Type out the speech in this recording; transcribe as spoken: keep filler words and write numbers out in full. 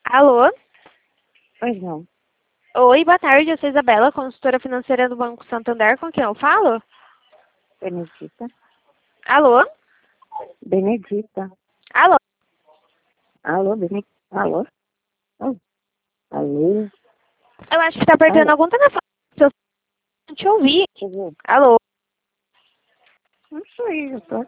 Alô? Pois não. Oi, boa tarde. Eu sou Isabela, consultora financeira do Banco Santander. Com quem eu falo? Benedita. Alô? Benedita. Alô? Alô, Benedita. Alô? Oh. Alô? Eu acho que tá apertando Alô? algum telefone. Eu não te ouvi. Deixa eu ver. Alô? Não sei, eu tô